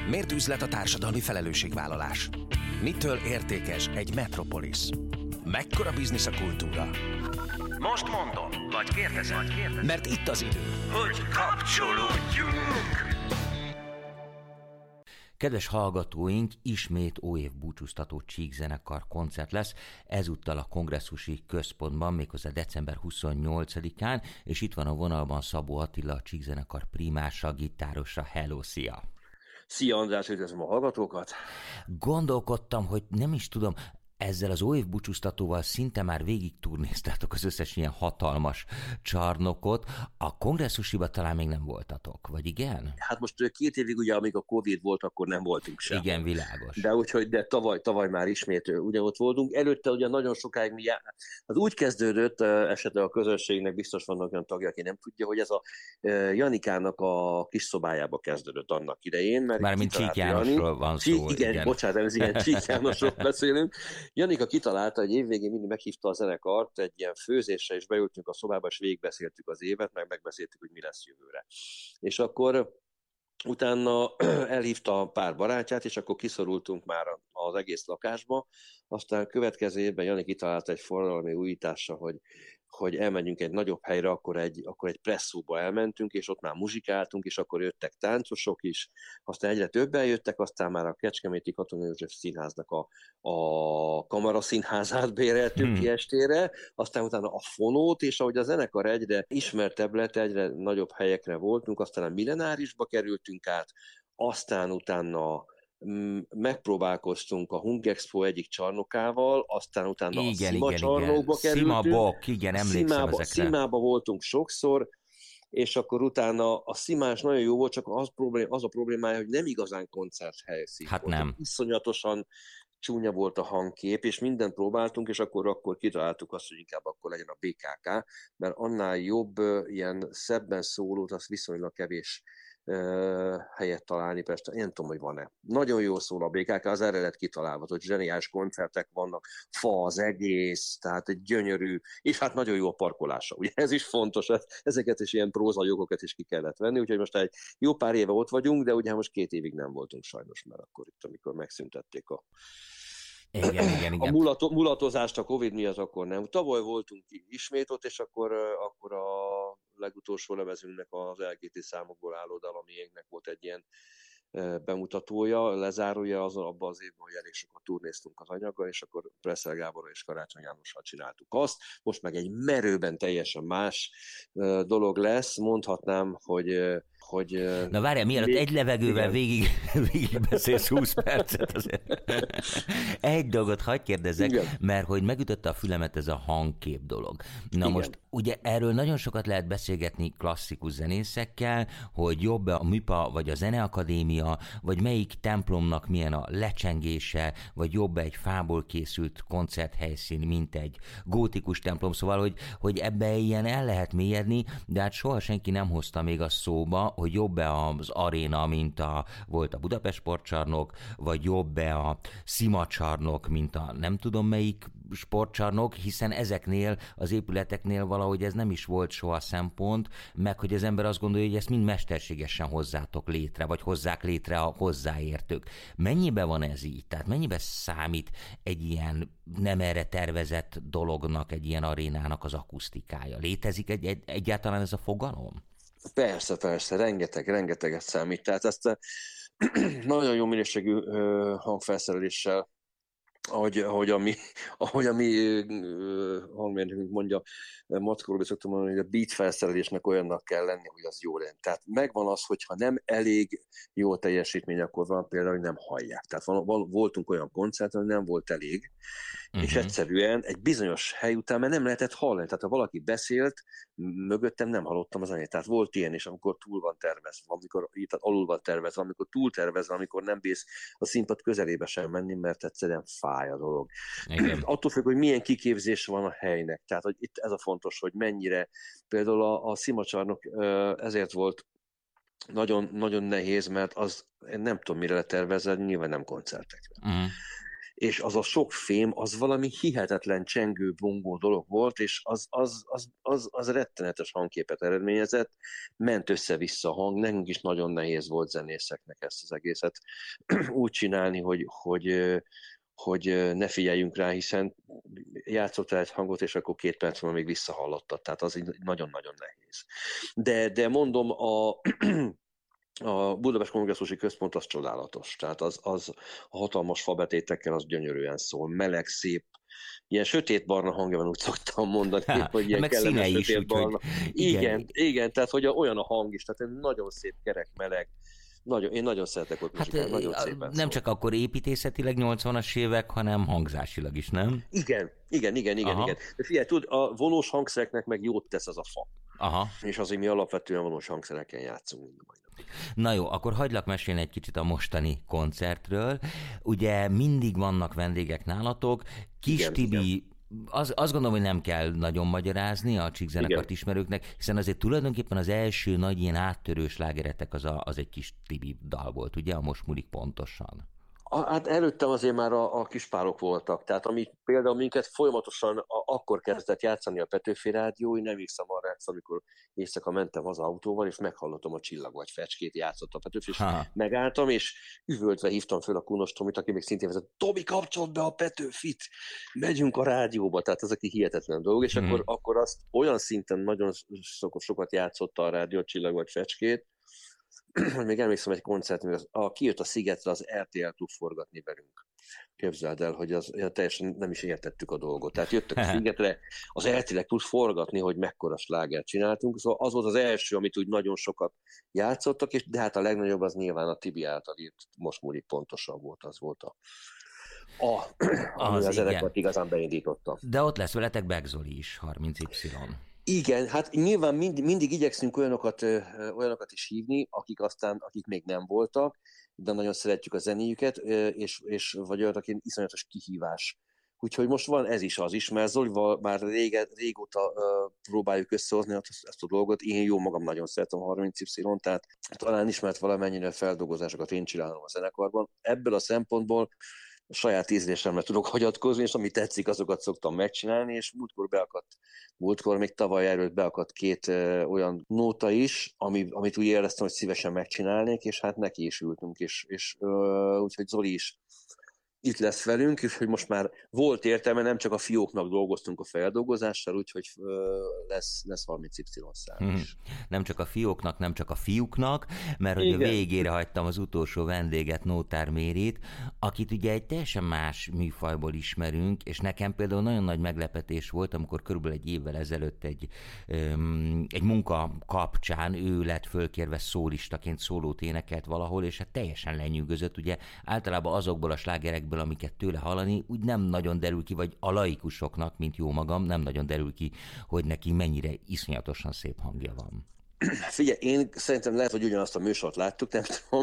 Miért üzlet a társadalmi felelősségvállalás? Mitől értékes egy metropolis? Mekkora biznisz a kultúra? Most mondom, vagy kérdezem, Mert itt az idő, hogy kapcsolódjunk! Kedves hallgatóink, ismét óév búcsúztató Csík-zenekar koncert lesz, ezúttal a Kongresszusi Központban, méghozzá december 28-án, és itt van a vonalban Szabó Attila, a Csík-zenekar primása, gitárosa. Hello, szia! Szia András, üdvözlöm a hallgatókat! Gondolkodtam, hogy nem is tudom, ezzel az óév búcsúztatóval szinte már végig turnéztátok az összes ilyen hatalmas csarnokot. A Kongresszusiba talán még nem voltatok, vagy igen? Hát most 2 évig ugye, amíg a Covid volt, akkor nem voltunk sem. Igen, világos. De tavaly már ismét ugyanott voltunk. Előtte ugye nagyon sokáig az úgy kezdődött, esetleg a közönségnek biztos vannak olyan tagja, aki nem tudja, hogy ez a Janikának a kis szobájába kezdődött annak idején. Mármint Csík Jánosról van szó. Igen, bocsánat, ez igen, Csík Jánosról beszélünk. Janika kitalálta, hogy évvégén mindig meghívta a zenekart egy ilyen főzésre, és beültünk a szobába, és végigbeszéltük az évet, megbeszéltük, hogy mi lesz jövőre. És akkor utána elhívta pár barátját, és akkor kiszorultunk már az egész lakásba. Aztán következő évben Jani kitalálta egy forradalmi újítással, hogy elmenjünk egy nagyobb helyre, akkor egy presszóba elmentünk, és ott már muzsikáltunk, és akkor jöttek táncosok is, aztán egyre többen jöttek, aztán már a Kecskeméti Katona József Színháznak a kamaraszínházát béreltünk ki estére, aztán utána a Fonót, és ahogy a zenekar egyre ismertebb lett, egyre nagyobb helyekre voltunk, aztán a Millenárisba kerültünk át, aztán utána megpróbálkoztunk a Hungexpo egyik csarnokával, aztán utána a Szima csarnokba kerültünk. Szimabok, igen, emlékszem ezekre. Szimába voltunk sokszor, és akkor utána a Szimás nagyon jó volt, csak az a problémája, hogy nem igazán koncerthelyszín Hát volt. nem. Iszonyatosan csúnya volt a hangkép, és mindent próbáltunk, és akkor kitaláltuk azt, hogy inkább akkor legyen a BKK, mert annál jobb, ilyen szebben szólót, az viszonylag kevés helyet találni, persze, én nem tudom, hogy van-e. Nagyon jó szól a BKK, az erre lett kitalálva, hogy zseniális koncertek vannak, fa az egész, tehát egy gyönyörű, és hát nagyon jó a parkolása. Ugye ez is fontos, ezeket is ilyen prózajogokat is ki kellett venni, úgyhogy most egy jó pár éve ott vagyunk, de ugye most 2 évig nem voltunk sajnos, mert akkor itt, amikor megszüntették igen. A mulatozást a Covid miatt, akkor nem. Tavaly voltunk ismét ott, és akkor a legutolsó lemezünknek az LGT számokból álló dal, ami égnek volt egy ilyen bemutatója, lezárója abban az évben, hogy elég sokat turnéztunk az anyaggal, és akkor Pressel Gáborral és Karácsony Jánossal csináltuk azt. Most meg egy merőben teljesen más dolog lesz, mondhatnám, hogy Na várjál, mielőtt egy levegővel végig beszélsz 20 percet, azért. Egy dolgot hadd kérdezzek, igen. Mert hogy megütötte a fülemet ez a hangkép dolog. Na igen. Most ugye erről nagyon sokat lehet beszélgetni klasszikus zenészekkel, hogy jobb a MIPA vagy a Zeneakadémia, vagy melyik templomnak milyen a lecsengése, vagy jobb egy fából készült koncerthelyszín, mint egy gótikus templom, szóval, hogy ebbe ilyen el lehet mélyedni, de hát soha senki nem hozta még a szóba, hogy jobb-e az aréna, mint volt a Budapest sportcsarnok, vagy jobb-e a Szima csarnok, mint a nem tudom melyik sportcsarnok, hiszen ezeknél az épületeknél valahogy ez nem is volt soha szempont, meg hogy az ember azt gondolja, hogy ezt mind mesterségesen hozzátok létre, vagy hozzák létre a hozzáértők. Mennyibe van ez így? Tehát mennyibe számít egy ilyen nem erre tervezett dolognak, egy ilyen arénának az akusztikája? Létezik egyáltalán ez a fogalom? Persze, rengeteget számít. Tehát ezt nagyon jó minőségű hangfelszereléssel, ahogy a mi hangmérnökünk mondja, Mackóról szoktam mondani, hogy a beat felszerelésnek olyannak kell lenni, hogy az jó legyen. Tehát megvan az, hogyha nem elég jó teljesítmény, akkor van például, hogy nem hallják. Tehát voltunk olyan koncerten, hogy nem volt elég, és egyszerűen egy bizonyos hely után már nem lehetett hallani. Tehát ha valaki beszélt, mögöttem nem hallottam az anyát. Tehát volt ilyen is, amikor túl van tervezve, amikor alul van tervezve, amikor túl tervezve, amikor nem bíz a színpad közelébe sem menni, mert egyszerűen fáj a dolog. Igen. Attól függ, hogy milyen kiképzés van a helynek. Tehát hogy itt ez a fontos, hogy mennyire. Például a Szima csarnok ezért volt nagyon, nagyon nehéz, mert az nem tudom mire letervezve, nyilván nem koncertekre. és az a sok fém, az valami hihetetlen csengő, bongó dolog volt, és az rettenetes hangképet eredményezett, ment össze-vissza a hang, nekünk is nagyon nehéz volt zenészeknek ezt az egészet úgy csinálni, hogy ne figyeljünk rá, hiszen játszottál egy hangot, és akkor 2 perc múlva még visszahallottad, tehát az nagyon-nagyon nehéz. De mondom, a Budapest Kongresszusi Központ az csodálatos, tehát az a hatalmas fabetétekkel az gyönyörűen szól, meleg, szép, ilyen sötétbarna hangja van, úgy szoktam mondani, hogy ilyen kellemes sötétbarna. Igen, tehát hogy olyan a hang is, tehát nagyon szép, kerek, meleg, én nagyon szeretek ott muzsikálni, nagyon szépen nem szól. csak akkor építészetileg 80-as évek, hanem hangzásilag is, nem? Igen. De figyelj, a vonós hangszereknek meg jót tesz az a fa. Aha. És azért mi alapvetően vonós hangszereken játszunk mind a mai napig. Na jó, akkor hagylak mesélni egy kicsit a mostani koncertről. Ugye mindig vannak vendégek nálatok. Kis Tibi, azt gondolom, hogy nem kell nagyon magyarázni a Csíkzenekart ismerőknek, hiszen azért tulajdonképpen az első nagy ilyen áttörő slágeretek az egy Kis Tibi dal volt, ugye? A Most múlik pontosan. Hát előttem azért már a kispárok voltak, tehát például minket folyamatosan akkor kezdett játszani a Petőfi Rádió, én nem hiszem arra, amikor éjszaka mentem az autóval, és meghallottam a Csillag vagy Fecskét, játszott a Petőfi, és megálltam, és üvöltve hívtam föl a Kunos Tomit, aki még szintén vezet, Tomi, kapcsolt be a Petőfit, megyünk a rádióba, tehát ez egy hihetetlen dolog, és akkor azt olyan szinten nagyon sokat játszotta a rádió, Csillag vagy Fecskét, hogy még emlékszem egy koncert, kijött a Szigetre, az RTL tud forgatni velünk. Képzeld el, hogy teljesen nem is értettük a dolgot. Tehát jöttek a Szigetre, az RTL tud forgatni, hogy mekkora slágert csináltunk. Szóval az volt az első, amit úgy nagyon sokat játszottak, de hát a legnagyobb az nyilván a Tibi által írt Most múlik pontosan volt, az volt ami az zenekart igazán beindította. De ott lesz veletek Beck Zoli is, 30Y. Igen, hát nyilván mindig igyekszünk olyanokat is hívni, akik még nem voltak, de nagyon szeretjük a zenéjüket, és vagy olyan, aki iszonyatos kihívás. Úgyhogy most van ez is az is, mert Zolival már régóta próbáljuk összehozni ezt a dolgot. Én jó magam nagyon szeretem a 30Y, tehát talán ismert valamennyire feldolgozásokat én csinálom a zenekarban. Ebből a szempontból a saját ízlésemre tudok hagyatkozni, és ami tetszik, azokat szoktam megcsinálni, és múltkor még tavaly előtt beakadt 2 olyan nóta is, amit úgy éreztem, hogy szívesen megcsinálnék, és hát neki is ültünk, és úgyhogy Zoli is itt lesz velünk, és hogy most már volt értelme, nem csak a fióknak dolgoztunk a feldolgozással, úgyhogy lesz 30Y szám is. Nem csak a fióknak, nem csak a fiúknak, mert hogy a végére hagytam az utolsó vendéget, Nótár Mérit, akit ugye egy teljesen más műfajból ismerünk, és nekem például nagyon nagy meglepetés volt, amikor körülbelül egy évvel ezelőtt egy munka kapcsán ő lett fölkérve szólistaként, szólót énekelt valahol, és hát teljesen lenyűgözött, ugye általában azokból a slágerekből, amiket tőle hallani, úgy nem nagyon derül ki, vagy a laikusoknak, mint jó magam, nem nagyon derül ki, hogy neki mennyire iszonyatosan szép hangja van. Figyelj, én szerintem lehet, hogy ugyanazt a műsort láttuk, nem tudom.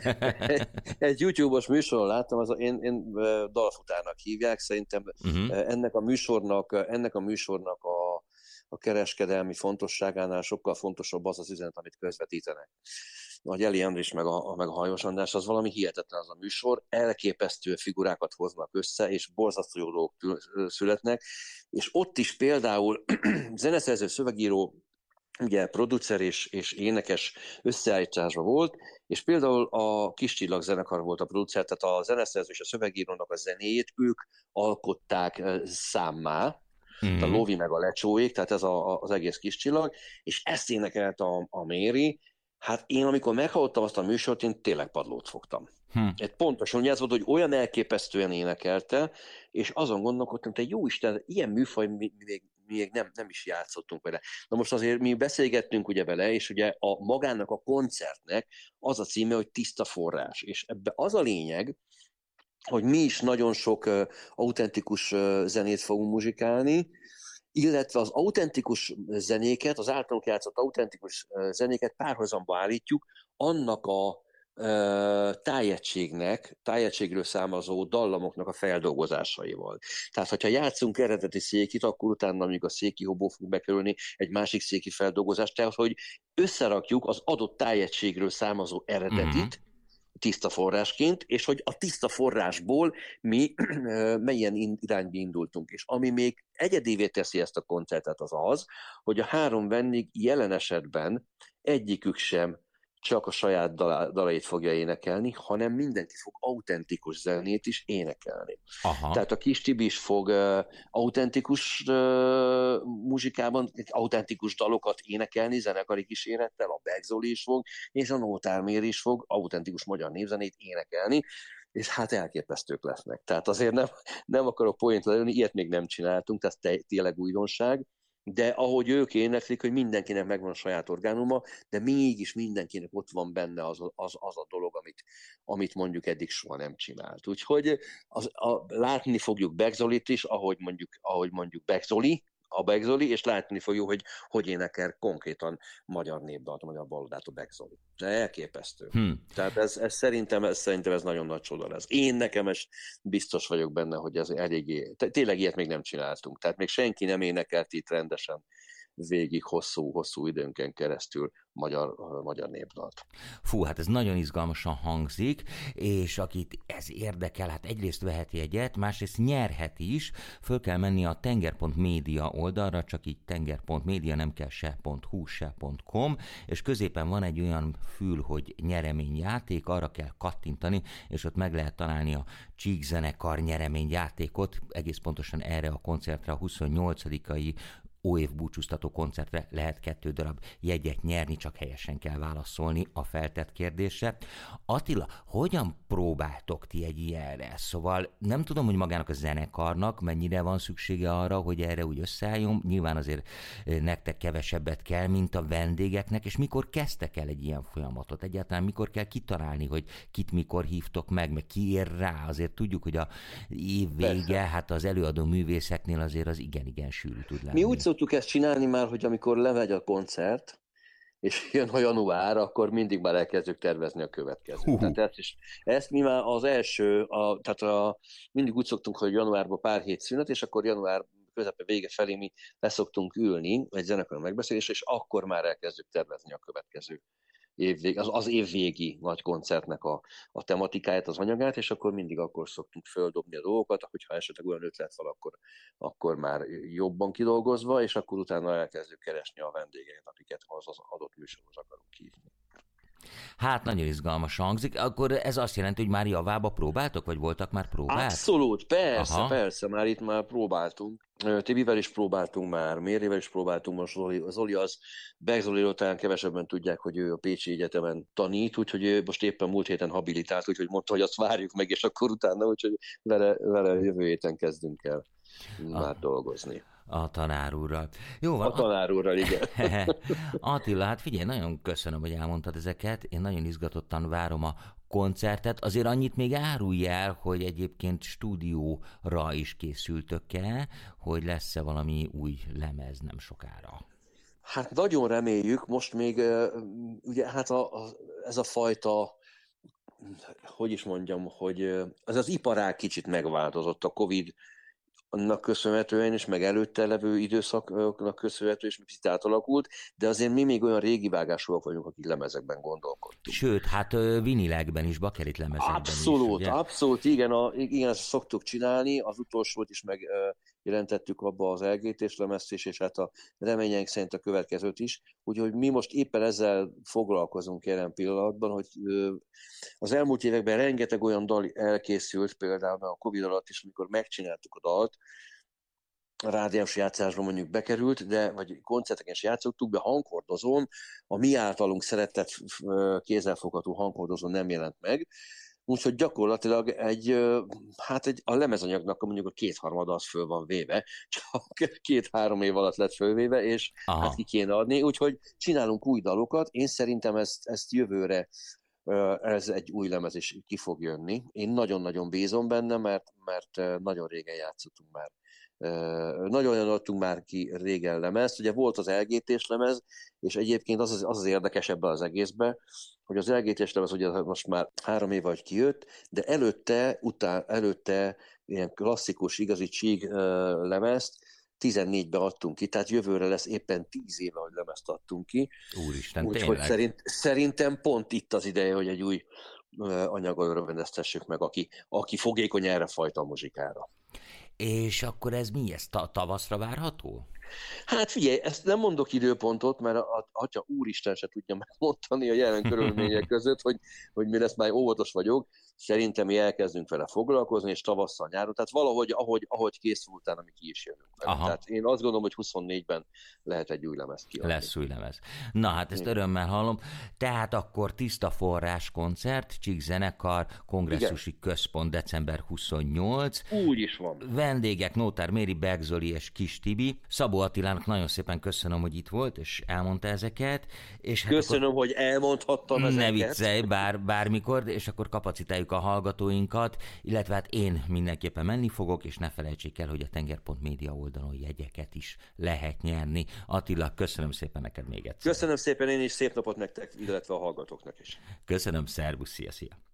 Egy YouTube-os műsoron láttam, én dalfutárnak hívják, szerintem ennek a műsornak a kereskedelmi fontosságánál sokkal fontosabb az üzenet, amit közvetítenek. Nagy Eli Andris meg a Hajós András, az valami hihetetlen az a műsor, elképesztő figurákat hoznak össze, és borzasztó jó dolgok születnek, és ott is például zeneszerző, szövegíró, ugye producer és énekes összeállításban volt, és például a Kis Csillag zenekar volt a producer, tehát a zeneszerző és a szövegírónak a zenéjét ők alkották számmá, a Lovi meg a Lecsóék, tehát ez az egész Kis Csillag, és ezt énekelt a Méri. Hát én, amikor meghallottam azt a műsort, én tényleg padlót fogtam. Pontosan ugye ez volt, hogy olyan elképesztően énekelte, és azon gondolkodtam, hogy jó Isten, ilyen műfaj még nem is játszottunk vele. Na most azért mi beszélgettünk ugye vele, és ugye magának a koncertnek az a címe, hogy Tiszta forrás. És ebbe az a lényeg, hogy mi is nagyon sok autentikus zenét fogunk muzsikálni, illetve az autentikus zenéket, az általunk játszott autentikus zenéket párhuzamba állítjuk annak a tájegységről származó dallamoknak a feldolgozásaival. Tehát, hogyha játszunk eredeti székit, akkor utána még a széki hobó fog bekerülni egy másik széki feldolgozást, tehát, hogy összerakjuk az adott tájegységről származó eredetit, tiszta forrásként, és hogy a tiszta forrásból mi milyen irányba indultunk. És ami még egyedivé teszi ezt a koncertet az, hogy a 3 vendég jelen esetben egyikük sem csak a saját dalait fogja énekelni, hanem mindenki fog autentikus zenét is énekelni. Aha. Tehát a Kis Tibi is fog autentikus muzsikában, autentikus dalokat énekelni, zenekari kísérettel, a Beck Zoli is fog, és a Nótár Mér is fog autentikus magyar népzenét énekelni, és hát elképesztők lesznek. Tehát azért nem akarok poéntra lőni, ilyet még nem csináltunk, tehát tényleg újdonság, de ahogy ők éneklik, hogy mindenkinek megvan a saját orgánuma, de mégis mindenkinek ott van benne az a dolog, amit mondjuk eddig soha nem csinált. Úgyhogy látni fogjuk Beck Zolit is, ahogy mondjuk Beck Zoli, és látni fogjuk, hogy énekel konkrétan magyar népdalt, magyar balladát a Beck Zoli. Elképesztő. Tehát ez szerintem ez nagyon nagy csoda lesz. Nekem biztos vagyok benne, hogy ez eléggé, tényleg ilyet még nem csináltunk. Tehát még senki nem énekelt itt rendesen végig hosszú időnken keresztül magyar népdalt. Fú, hát ez nagyon izgalmasan hangzik, és akit ez érdekel, hát egyrészt veheti egyet, másrészt nyerhet is, föl kell menni a tenger.media oldalra, csak így tenger.media, nem kell se.hu, se.com, és középen van egy olyan fül, hogy nyereményjáték, arra kell kattintani, és ott meg lehet találni a Csík zenekar nyereményjátékot, egész pontosan erre a koncertre, a 28-ai óév búcsúztató koncertre lehet 2 darab jegyet nyerni, csak helyesen kell válaszolni a feltett kérdésre. Attila, hogyan próbáltok ti egy ilyenre? Szóval nem tudom, hogy magának a zenekarnak mennyire van szüksége arra, hogy erre úgy összeálljon. Nyilván azért nektek kevesebbet kell, mint a vendégeknek, és mikor kezdtek el egy ilyen folyamatot? Egyáltalán mikor kell kitalálni, hogy kit mikor hívtok meg ki ér rá? Azért tudjuk, hogy a év vége, hát az előadó művészeknél azért az igen sűrű tud lenni. Mi úgy szoktuk ezt csinálni már, hogy amikor lemegy a koncert, és jön a január, akkor mindig már elkezdjük tervezni a következőt. Tehát ezt mi már az első, mindig úgy szoktunk, hogy januárban pár hét szünet, és akkor január közepe vége felé mi leszoktunk ülni egy zenekar megbeszélésre, és akkor már elkezdjük tervezni a következő az évvégi nagy koncertnek a tematikáját, az anyagát, és akkor mindig szoktunk földobni a dolgokat, hogyha esetleg olyan ötlet van, akkor már jobban kidolgozva, és akkor utána elkezdjük keresni a vendégeket, akiket az adott műsorhoz akarunk hívni. Hát nagyon izgalmas hangzik. Akkor ez azt jelenti, hogy már javába próbáltok, vagy voltak már próbák? Abszolút, persze, már itt már próbáltunk. Tibivel is próbáltunk már, Mérivel is próbáltunk, most Zoli Beck Zoliról talán kevesebben tudják, hogy ő a Pécsi Egyetemen tanít, úgyhogy ő most éppen múlt héten habilitált, úgyhogy mondta, hogy azt várjuk meg, és akkor utána, úgyhogy vele jövő héten kezdünk el már dolgozni. A tanár úrral. Jó van. A tanár úrral, igen. Attila, hát figyelj, nagyon köszönöm, hogy elmondtad ezeket. Én nagyon izgatottan várom a koncertet. Azért annyit még árulj el, hogy egyébként stúdióra is készültök-e, hogy lesz-e valami új lemez nem sokára? Hát nagyon reméljük, most még ugye hát ez a fajta, hogy is mondjam, hogy ez az iparág kicsit megváltozott a Covid annak köszönhetően is, meg előtte levő időszaknak köszönhetően is picit átalakult, de azért mi még olyan régi vágásúak vagyunk, akik lemezekben gondolkodtunk. Sőt, hát vinilekben is, bakelit lemezekben abszolút, is. Abszolút, igen, ezt szoktuk csinálni, az utolsót is megjelentettük abba az LGT-s lemezt is, és hát a reményeink szerint a következőt is, úgyhogy mi most éppen ezzel foglalkozunk jelen pillanatban, hogy az elmúlt években rengeteg olyan dal elkészült, például a Covid alatt is, amikor megcsináltuk a dalt, a rádiós játszásban mondjuk bekerült, vagy koncerteken is játszottuk, de hangkordozón, a mi általunk szeretett kézzelfogható hangkordozón nem jelent meg, úgyhogy gyakorlatilag a lemezanyagnak mondjuk a 2/3 az föl van véve, csak 2-3 év alatt lett fölvéve, és hát ki kéne adni, úgyhogy csinálunk új dalokat, én szerintem ezt jövőre ez egy új lemez is ki fog jönni. Én nagyon-nagyon bízom benne, mert nagyon régen játszottunk már. Nagyon adtunk már ki régen lemezt. Ugye volt az LGT-s lemez, és egyébként az érdekes ebben az egészben, hogy az LGT-s lemez ugye most már 3 éve, hogy kijött, de előtte ilyen klasszikus, igazi Csík lemezt 14-ben adtunk ki, tehát jövőre lesz éppen 10 éve, hogy lemezt adtunk ki. Úristen, úgyhogy szerintem pont itt az ideje, hogy egy anyaggal örvendeztessük meg, aki fogékony erre fajta muzsikára. És akkor ez mi? Ez tavaszra várható? Hát figyelj, ezt nem mondok időpontot, mert Atya Úristen se tudja megmondani a jelen körülmények között, hogy mi lesz, már óvatos vagyok. Szerintem mi elkezdünk vele foglalkozni, és tavasszal, nyáron, tehát valahogy, ahogy készül utána, mi ki is jövünk vele. Tehát én azt gondolom, hogy 24-ben lehet egy új lemez kiadni. Lesz új lemez. Na hát ezt örömmel hallom. Tehát akkor Tiszta Forrás koncert, Csík zenekar, Kongresszusi Központ, december 28. Úgy is van. Vendégek Nótár Méri, Berg Zoli és Kis Tibi. Szabó Attilának nagyon szépen köszönöm, hogy itt volt, és elmondta ezeket. És hát köszönöm, hogy elmondhattam ezeket. Ne viccelj, bármikor, és akkor kapacitáljuk a hallgatóinkat, illetve hát én mindenképpen menni fogok, és ne felejtsék el, hogy a Tenger.Média oldalon jegyeket is lehet nyerni. Attila, köszönöm szépen neked még egyszer. Köszönöm szépen én is, szép napot nektek, illetve a hallgatóknak is. Köszönöm, szervusz, szia!